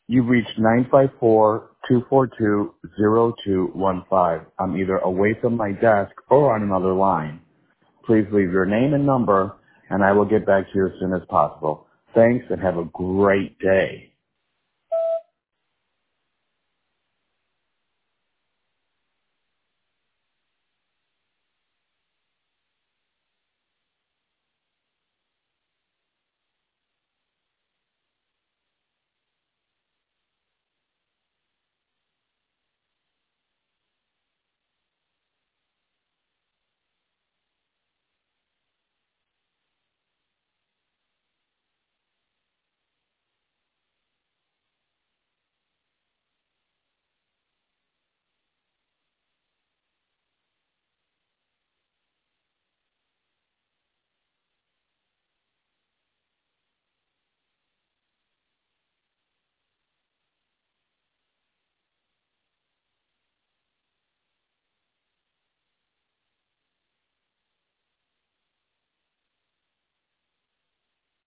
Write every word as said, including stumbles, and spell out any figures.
You've reached nine five four, two four two, zero two one five. I'm either away from my desk or on another line. Please leave your name and number, and I will get back to you as soon as possible. Thanks, and have a great day.